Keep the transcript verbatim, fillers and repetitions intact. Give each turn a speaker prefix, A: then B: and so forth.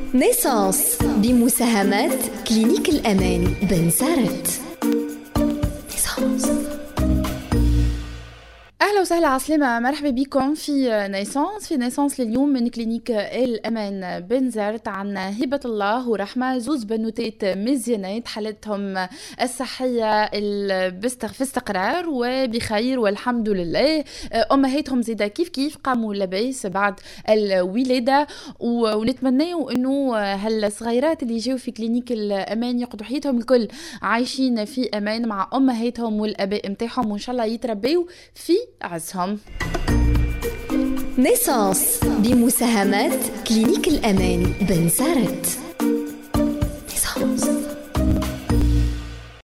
A: نيسانس بمساهمات كلينيك الأمان بن سارت.
B: أهلا وسهلا عسلامة، مرحبا بكم في نيسانس في نيسانس لليوم من كلينيك الأمان بن زارت. عنا هبة الله ورحمة، زوز بنوتات مزيانات حالتهم الصحية في استقرار وبخير والحمد لله. أمهاتهم زيدا كيف كيف قاموا لباس بعد الولادة، ونتمنوا أنه هالصغيرات اللي جاوا في كلينيك الأمان يقضوا حياتهم الكل عايشين في أمان مع أمهاتهم والأباء متاعهم، وإن شاء الله يتربوا في عزهم.
A: نيسانس بمساهمات كلينيك الأمان بن سارت.